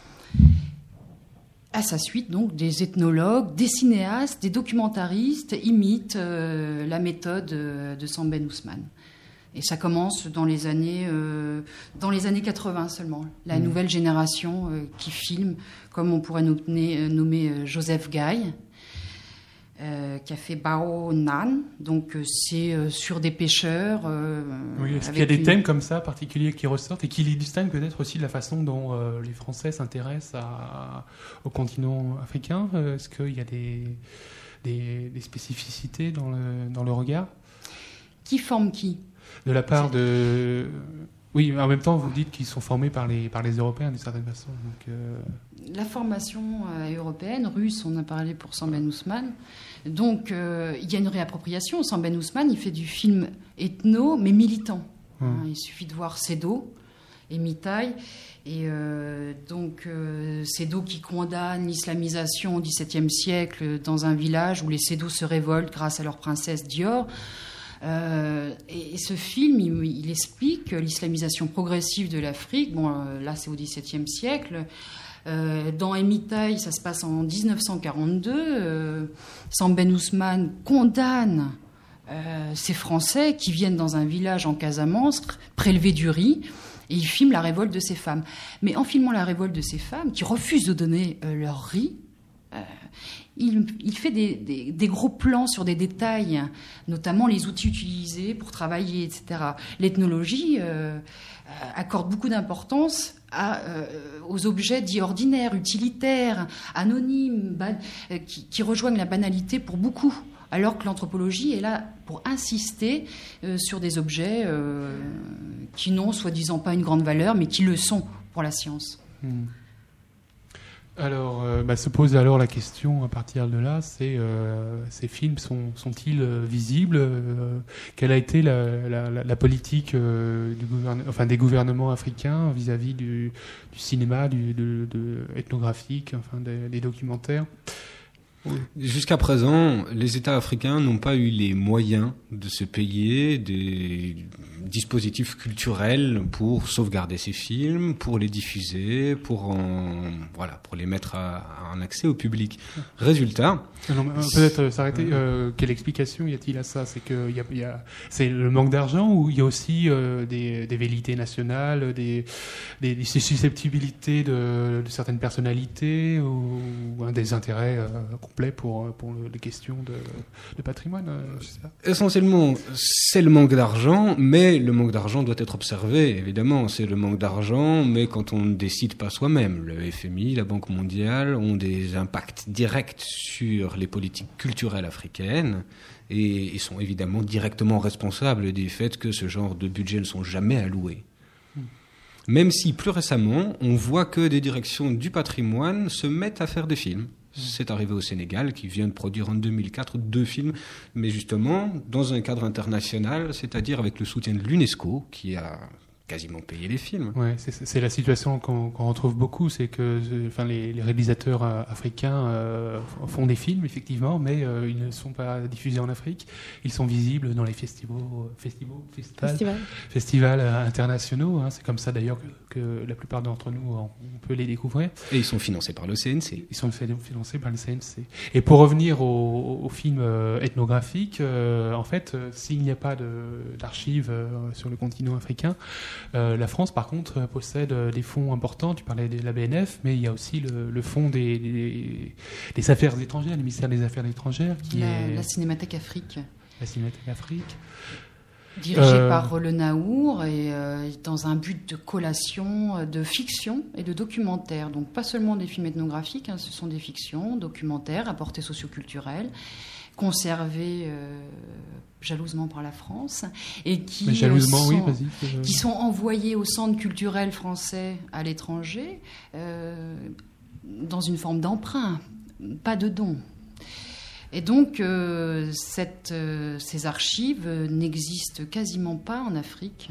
Speaker 2: À sa suite, donc, des ethnologues, des cinéastes, des documentaristes imitent euh, la méthode de Sam Ben Ousmane. Et ça commence dans les années, euh, dans les années quatre-vingts seulement. La mmh. nouvelle génération euh, qui filme, comme on pourrait nommer, nommer euh, Joseph Gaille, euh, qui a fait Bao Nan. Donc euh, c'est euh, sur des pêcheurs. Euh,
Speaker 1: oui, est-ce qu'il y a des une... thèmes comme ça particuliers qui ressortent et qui les distinguent peut-être aussi de la façon dont euh, les Français s'intéressent à, au continent africain? Est-ce qu'il y a des, des, des spécificités dans le, dans le regard?
Speaker 2: Qui forme qui?
Speaker 1: De la part de... Oui, en même temps, vous dites qu'ils sont formés par les, par les Européens, d'une certaine façon. Donc, euh...
Speaker 2: La formation euh, européenne, russe, on a parlé pour Sam Ben Ousmane. Donc, euh, il y a une réappropriation. Sam Ben Ousmane, il fait du film ethno, mais militant. Hum. Hein, il suffit de voir Sédo et Mitaï. Et euh, donc, euh, Sédo qui condamne l'islamisation au dix-septième siècle dans un village où les Sédos se révoltent grâce à leur princesse Dior. Euh, et, et ce film, il, il explique l'islamisation progressive de l'Afrique. Bon, euh, là, c'est au dix-septième siècle. Euh, dans Emitaï, ça se passe en dix-neuf cent quarante-deux. Euh, Sam Ben Ousmane condamne euh, ces Français qui viennent dans un village en Casamance prélever du riz. Et il filme la révolte de ces femmes. Mais en filmant la révolte de ces femmes, qui refusent de donner euh, leur riz, euh, Il, il fait des, des, des gros plans sur des détails, notamment les outils utilisés pour travailler, et cetera. L'ethnologie euh, accorde beaucoup d'importance à, euh, aux objets dits ordinaires, utilitaires, anonymes, ban- euh, qui, qui rejoignent la banalité pour beaucoup, alors que l'anthropologie est là pour insister euh, sur des objets euh, qui n'ont soi-disant pas une grande valeur, mais qui le sont pour la science.
Speaker 1: Mmh. Alors, euh, bah, se pose alors la question à partir de là, c'est euh, ces films sont, sont-ils euh, visibles euh, Quelle a été la, la, la politique euh, du gouverne- enfin, des gouvernements africains vis-à-vis du, du cinéma, du, de, de ethnographique, enfin, des, des documentaires?
Speaker 3: Oui. Jusqu'à présent, les États africains n'ont pas eu les moyens de se payer des dispositifs culturels pour sauvegarder ces films, pour les diffuser, pour en, voilà, pour les mettre à, à un accès au public. Résultat.
Speaker 1: Non, peut-être s'arrêter. Euh, quelle explication y a-t-il à ça? C'est que il y a, il y a, c'est le manque d'argent ou il y a aussi euh, des, des velléités nationales, des, des, des susceptibilités de, de certaines personnalités ou, ou un désintérêt euh, complet pour, pour le, les questions de, de patrimoine, euh, je sais pas.
Speaker 3: Essentiellement, c'est le manque d'argent, mais le manque d'argent doit être observé, évidemment. C'est le manque d'argent, mais quand on ne décide pas soi-même. Le F M I, la Banque mondiale ont des impacts directs sur les politiques culturelles africaines et ils sont évidemment directement responsables du fait que ce genre de budgets ne sont jamais alloués. Même si, plus récemment, on voit que des directions du patrimoine se mettent à faire des films. C'est arrivé au Sénégal, qui vient de produire en deux mille quatre deux films, mais justement dans un cadre international, c'est-à-dire avec le soutien de l'UNESCO, qui a quasiment payé les films.
Speaker 1: Ouais, c'est, c'est la situation qu'on, qu'on retrouve beaucoup, c'est que enfin, les, les réalisateurs euh, africains euh, font des films, effectivement, mais euh, ils ne sont pas diffusés en Afrique. Ils sont visibles dans les festivals, festivals, festivals,
Speaker 5: Festival.
Speaker 1: festivals euh, internationaux. Hein. C'est comme ça, d'ailleurs, que, que la plupart d'entre nous, on peut les découvrir.
Speaker 3: Et ils sont financés par le C N C.
Speaker 1: Ils sont financés par le C N C. Et pour revenir aux, aux films euh, ethnographiques, euh, en fait, euh, s'il n'y a pas de, d'archives euh, sur le continent africain, Euh, la France, par contre, euh, possède euh, des fonds importants. Tu parlais de la B N F, mais il y a aussi le, le fonds des, des, des affaires étrangères, le ministère des Affaires étrangères, qui
Speaker 2: la,
Speaker 1: est
Speaker 2: la Cinémathèque Afrique.
Speaker 1: La Cinémathèque Afrique.
Speaker 2: Dirigée
Speaker 1: Euh...
Speaker 2: par Le Naour et euh, dans un but de collation de fiction et de documentaire. Donc pas seulement des films ethnographiques, hein, ce sont des fictions, documentaires à portée socioculturelle, conservés euh, jalousement par la France et qui,
Speaker 1: Mais jalousement,
Speaker 2: sont,
Speaker 1: oui, vas-y, euh...
Speaker 2: qui sont envoyés au centre culturel français à l'étranger euh, dans une forme d'emprunt, pas de don. Et donc, euh, cette, euh, ces archives n'existent quasiment pas en Afrique.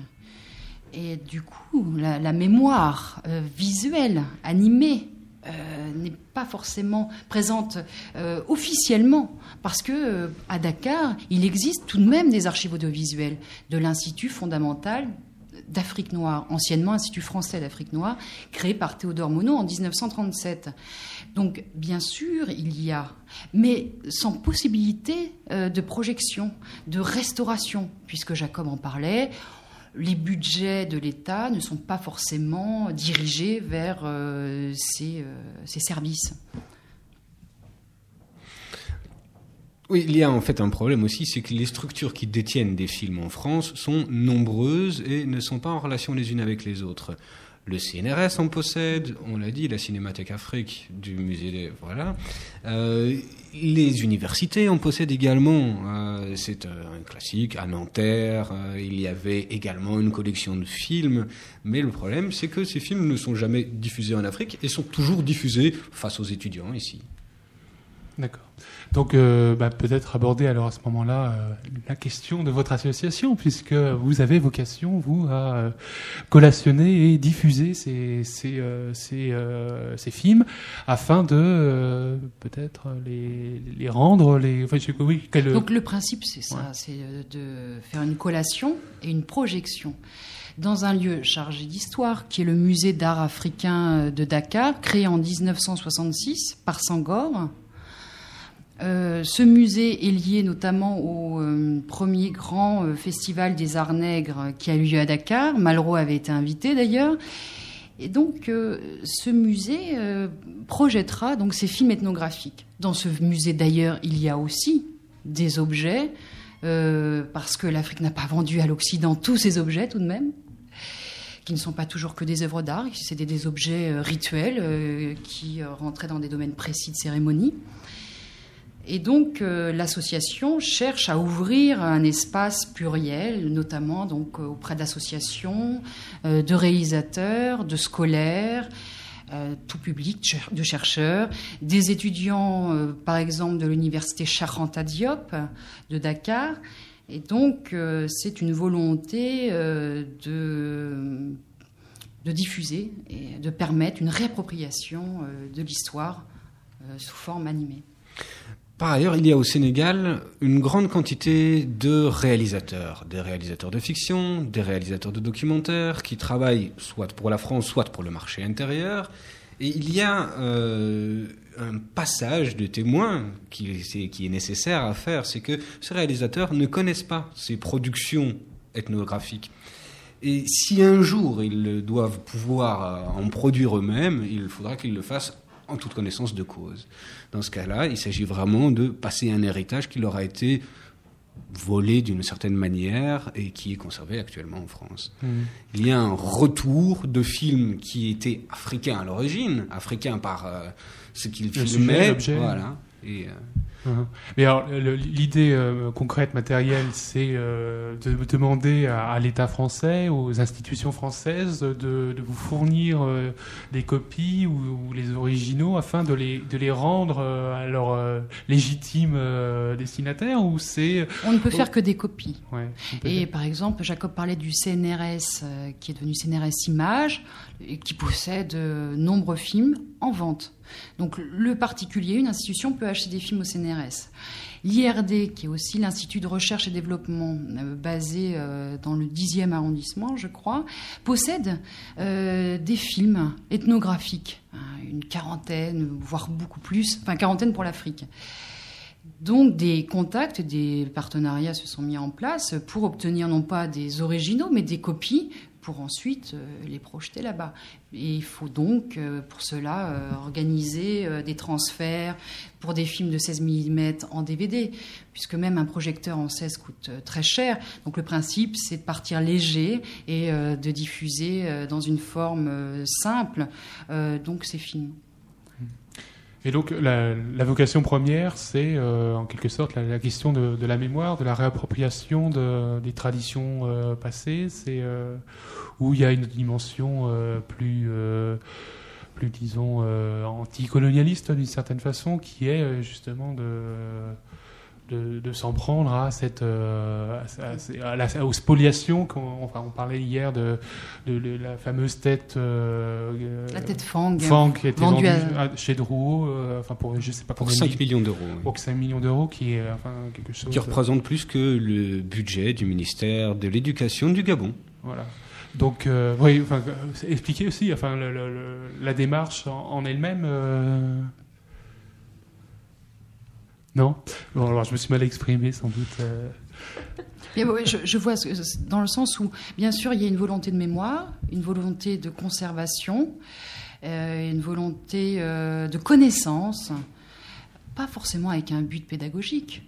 Speaker 2: Et du coup, la, la mémoire euh, visuelle, animée, euh, n'est pas forcément présente euh, officiellement. Parce que euh, à Dakar, il existe tout de même des archives audiovisuelles de l'Institut fondamental d'Afrique noire, anciennement Institut français d'Afrique noire, créé par Théodore Monod en dix-neuf cent trente-sept. Donc, bien sûr, il y a, mais sans possibilité euh, de projection, de restauration, puisque Jacob en parlait, les budgets de l'État ne sont pas forcément dirigés vers euh, ces, euh, ces services.
Speaker 3: Oui, il y a en fait un problème aussi, c'est que les structures qui détiennent des films en France sont nombreuses et ne sont pas en relation les unes avec les autres. Le C N R S en possède, on l'a dit, la Cinémathèque Afrique du musée des... Voilà. Euh, les universités en possèdent également. Euh, c'est un classique. À Nanterre, euh, il y avait également une collection de films. Mais le problème, c'est que ces films ne sont jamais diffusés en Afrique et sont toujours diffusés face aux étudiants ici.
Speaker 1: D'accord. Donc, euh, bah, peut-être aborder alors à ce moment-là euh, la question de votre association, puisque vous avez vocation, vous, à euh, collationner et diffuser ces, ces, euh, ces, euh, ces films afin de euh, peut-être les, les rendre... Les... Enfin, je... oui, quel...
Speaker 2: Donc, le principe, c'est ça,
Speaker 1: Ouais.
Speaker 2: c'est de faire une collation et une projection dans un lieu chargé d'histoire, qui est le musée d'art africain de Dakar, créé en dix-neuf cent soixante-six par Senghor. Euh, ce musée est lié notamment au euh, premier grand euh, festival des arts nègres qui a eu lieu à Dakar. Malraux avait été invité d'ailleurs. Et donc, euh, ce musée euh, projettera donc ces films ethnographiques. Dans ce musée d'ailleurs, il y a aussi des objets, euh, parce que l'Afrique n'a pas vendu à l'Occident tous ces objets tout de même, qui ne sont pas toujours que des œuvres d'art, c'est des, des objets euh, rituels euh, qui euh, rentraient dans des domaines précis de cérémonie. Et donc, euh, l'association cherche à ouvrir un espace pluriel, notamment donc, euh, auprès d'associations, euh, de réalisateurs, de scolaires, euh, tout public, de chercheurs, des étudiants, euh, par exemple, de l'université Cheikh Anta Diop de Dakar. Et donc, euh, c'est une volonté euh, de, de diffuser et de permettre une réappropriation euh, de l'histoire euh, sous forme animée.
Speaker 3: Par ailleurs, il y a au Sénégal une grande quantité de réalisateurs, des réalisateurs de fiction, des réalisateurs de documentaires qui travaillent soit pour la France, soit pour le marché intérieur. Et il y a euh, un passage de témoins qui est, qui est nécessaire à faire, c'est que ces réalisateurs ne connaissent pas ces productions ethnographiques. Et si un jour ils doivent pouvoir en produire eux-mêmes, il faudra qu'ils le fassent en toute connaissance de cause. Dans ce cas-là, il s'agit vraiment de passer un héritage qui leur a été volé d'une certaine manière et qui est conservé actuellement en France. Mmh. Il y a un retour de films qui étaient africains à l'origine, africains par euh, ce qu'ils filmaient, voilà. Et, euh,
Speaker 1: Uh-huh. Mais alors, le, l'idée euh, concrète, matérielle, c'est euh, de demander à, à l'État français, aux institutions françaises, de, de vous fournir euh, des copies ou, ou les originaux afin de les, de les rendre euh, à leurs euh, légitimes euh, destinataires, ou c'est...
Speaker 2: On ne peut faire que des copies.
Speaker 1: Ouais,
Speaker 2: et faire... par exemple, Jacob parlait du C N R S, euh, qui est devenu C N R S Images, et qui possède euh, nombreux films en vente. Donc le particulier, une institution, peut acheter des films au C N R S. L'I R D, qui est aussi l'Institut de recherche et développement euh, basé euh, dans le dixième arrondissement, je crois, possède euh, des films ethnographiques, hein, une quarantaine, voire beaucoup plus, enfin quarantaine pour l'Afrique. Donc des contacts, des partenariats se sont mis en place pour obtenir non pas des originaux, mais des copies pour ensuite euh, les projeter là-bas. Et il faut donc, euh, pour cela, euh, organiser euh, des transferts pour des films de seize millimètres en D V D, puisque même un projecteur en seize coûte euh, très cher. Donc le principe, c'est de partir léger et euh, de diffuser euh, dans une forme euh, simple euh, donc ces films.
Speaker 1: Et donc la, la vocation première, c'est euh, en quelque sorte la, la question de, de la mémoire, de la réappropriation de, des traditions euh, passées. C'est euh, où il y a une dimension euh, plus, euh, plus disons euh, anticolonialiste d'une certaine façon, qui est euh, justement de De, de s'en prendre à cette euh, à, à la, aux spoliations. Enfin, on parlait hier de, de, de la fameuse tête euh,
Speaker 2: la tête Fang,
Speaker 1: Fang qui a été vendue, vendue
Speaker 2: à...
Speaker 1: chez Drouot, euh, enfin pour je sais pas
Speaker 3: pour cinq millions d'euros.
Speaker 1: Pour cinq millions d'euros, qui est enfin quelque chose
Speaker 3: qui représente plus que le budget du ministère de l'Éducation du Gabon.
Speaker 1: Voilà. Donc, euh, oui, enfin, expliquer aussi, enfin, le, le, le, la démarche en, en elle-même. Euh... Non. Bon, alors je me suis mal exprimé, sans doute. Euh...
Speaker 2: Et ouais, je, je vois dans le sens où, bien sûr, il y a une volonté de mémoire, une volonté de conservation, euh, une volonté euh, de connaissance, pas forcément avec un but pédagogique.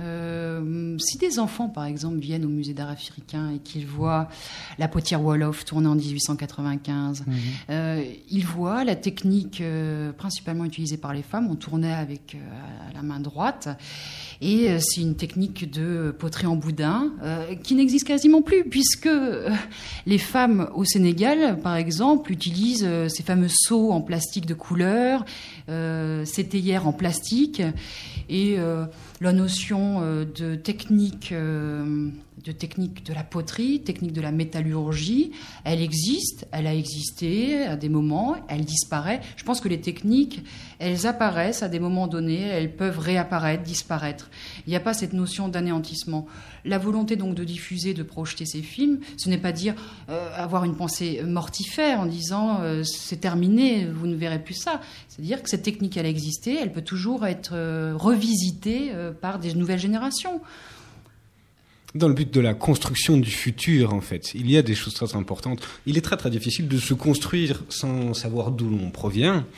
Speaker 2: Euh, si des enfants, par exemple, viennent au musée d'art africain et qu'ils voient la potière Wolof tournée en dix-huit cent quatre-vingt-quinze, mmh. euh, ils voient la technique euh, principalement utilisée par les femmes. On tournait avec euh, la main droite. Et euh, c'est une technique de poterie en boudin euh, qui n'existe quasiment plus, puisque euh, les femmes au Sénégal, par exemple, utilisent euh, ces fameux seaux en plastique de couleur, euh, ces théières en plastique, et euh, la notion euh, de technique, euh, de technique de la poterie, technique de la métallurgie, elle existe, elle a existé à des moments, elle disparaît. Je pense que les techniques, elles apparaissent à des moments donnés, elles peuvent réapparaître, disparaître. Il n'y a pas cette notion d'anéantissement. La volonté donc de diffuser, de projeter ces films, ce n'est pas dire euh, avoir une pensée mortifère en disant euh, c'est terminé, vous ne verrez plus ça. C'est-à-dire que cette technique, elle a existé, elle peut toujours être euh, revisitée euh, par des nouvelles générations.
Speaker 3: Dans le but de la construction du futur, en fait, il y a des choses très importantes. Il est très très difficile de se construire sans savoir d'où l'on provient.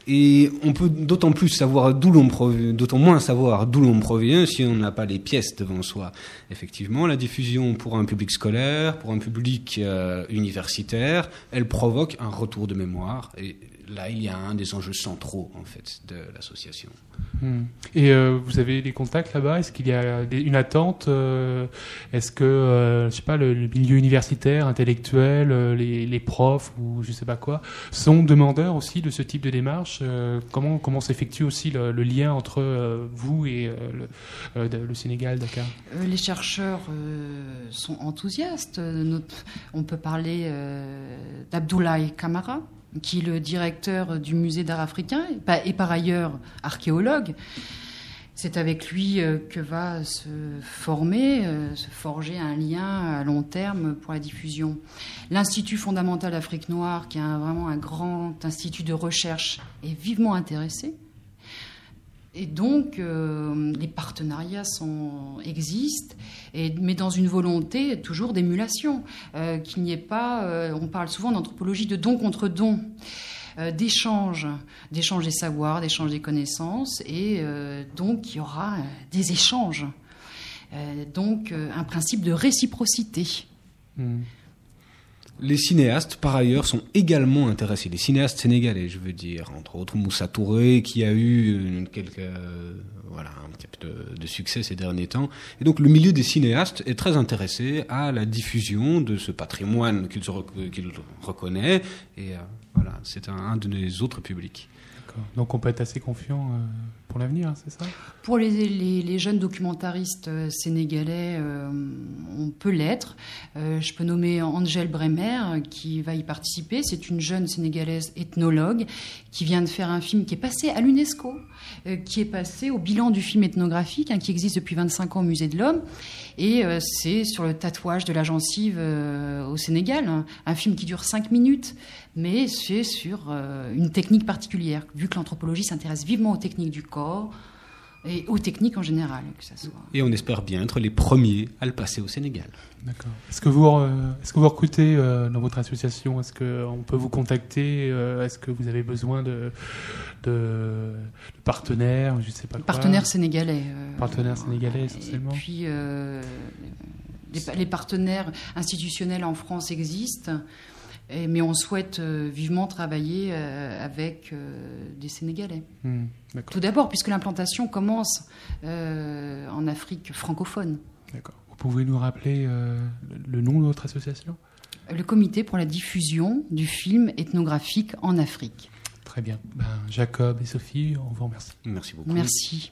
Speaker 3: Et on peut d'autant plus savoir d'où l'on provient, d'autant moins savoir d'où l'on provient si on n'a pas les pièces devant soi. Effectivement, la diffusion pour un public scolaire, pour un public euh, universitaire, elle provoque un retour de mémoire. Et là, il y a un des enjeux centraux, en fait, de l'association.
Speaker 1: Mmh. Et euh, vous avez des contacts là-bas? Est-ce qu'il y a des, une attente euh, Est-ce que, euh, je sais pas, le, le milieu universitaire, intellectuel, euh, les, les profs ou je sais pas quoi, sont demandeurs aussi de ce type de démarche? euh, Comment, comment s'effectue aussi le, le lien entre euh, vous et euh, le, euh, le Sénégal, Dakar?
Speaker 2: euh, Les chercheurs euh, sont enthousiastes. Notre, on peut parler euh, d'Abdoulaye Camara, qui est le directeur du musée d'art africain et par ailleurs archéologue. C'est avec lui que va se former, se forger un lien à long terme pour la diffusion. L'Institut fondamental d'Afrique noire, qui est un, vraiment un grand institut de recherche, est vivement intéressé. Et donc, euh, les partenariats sont, existent, et, mais dans une volonté toujours d'émulation, euh, qu'il n'y ait pas... Euh, on parle souvent d'anthropologie de don contre don. euh, d'échange, d'échange des savoirs, d'échange des connaissances, et euh, donc il y aura euh, des échanges. Euh, donc euh, un principe de réciprocité.
Speaker 1: Mmh.
Speaker 3: Les cinéastes, par ailleurs, sont également intéressés. Les cinéastes sénégalais, je veux dire, entre autres Moussa Touré, qui a eu une, quelques, euh, voilà, un petit peu de, de succès ces derniers temps. Et donc, le milieu des cinéastes est très intéressé à la diffusion de ce patrimoine qu'il, se rec- qu'il reconnaît. Et euh, voilà, c'est un, un de nos autres publics.
Speaker 1: D'accord. Donc, on peut être assez confiant euh, pour l'avenir, c'est ça ?
Speaker 2: Pour les, les, les jeunes documentaristes euh, sénégalais, euh, on peut l'être. Euh, je peux nommer Angèle Bremer, euh, qui va y participer. C'est une jeune sénégalaise ethnologue qui vient de faire un film qui est passé à l'UNESCO, euh, qui est passé au bilan du film ethnographique, hein, qui existe depuis vingt-cinq ans au Musée de l'Homme. Et euh, c'est sur le tatouage de la gencive euh, au Sénégal. Hein. Un film qui dure cinq minutes, mais c'est sur euh, une technique particulière, vu que l'anthropologie s'intéresse vivement aux techniques du corps, et aux techniques en général, que ça soit.
Speaker 3: Et on espère bien être les premiers à le passer au Sénégal.
Speaker 1: D'accord. Est-ce que vous, euh, est-ce que vous recrutez euh, dans votre association ? Est-ce qu'on peut vous contacter ? euh, Est-ce que vous avez besoin de, de, de partenaires ? Je ne sais pas quoi.
Speaker 2: Partenaires sénégalais. Euh,
Speaker 1: Partenaires sénégalais, essentiellement.
Speaker 2: Et puis, euh, les, les partenaires institutionnels en France existent. Et, mais on souhaite euh, vivement travailler euh, avec euh, des Sénégalais.
Speaker 1: Mmh,
Speaker 2: Tout d'abord, puisque l'implantation commence euh, en Afrique francophone.
Speaker 1: D'accord. Vous pouvez nous rappeler euh, le, le nom de votre association ?
Speaker 2: Le Comité pour la diffusion du film ethnographique en Afrique.
Speaker 1: Très bien. Ben, Jacob et Sophie, on vous remercie.
Speaker 3: Merci beaucoup.
Speaker 2: Merci.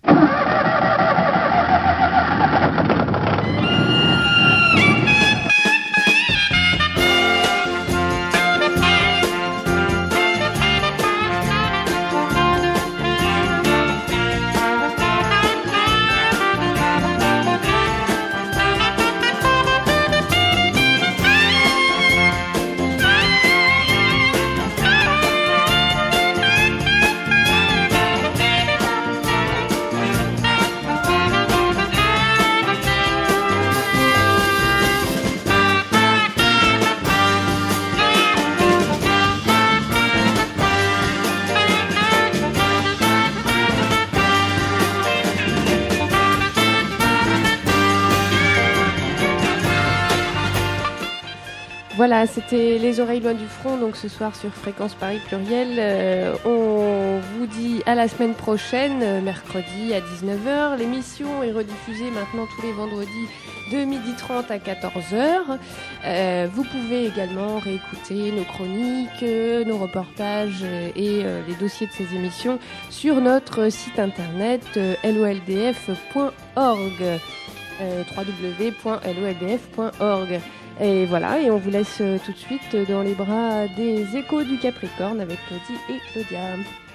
Speaker 6: Voilà, c'était Les Oreilles Loin du Front, donc ce soir sur Fréquence Paris Pluriel. Euh, on vous dit à la semaine prochaine, euh, mercredi à dix-neuf heures. L'émission est rediffusée maintenant tous les vendredis de midi trente à quatorze heures. Euh, vous pouvez également réécouter nos chroniques, euh, nos reportages euh, et euh, les dossiers de ces émissions sur notre site internet euh, loldf point org, euh, w w w point loldf point org. Et voilà, et on vous laisse tout de suite dans les bras des échos du Capricorne avec Claudie et Claudia.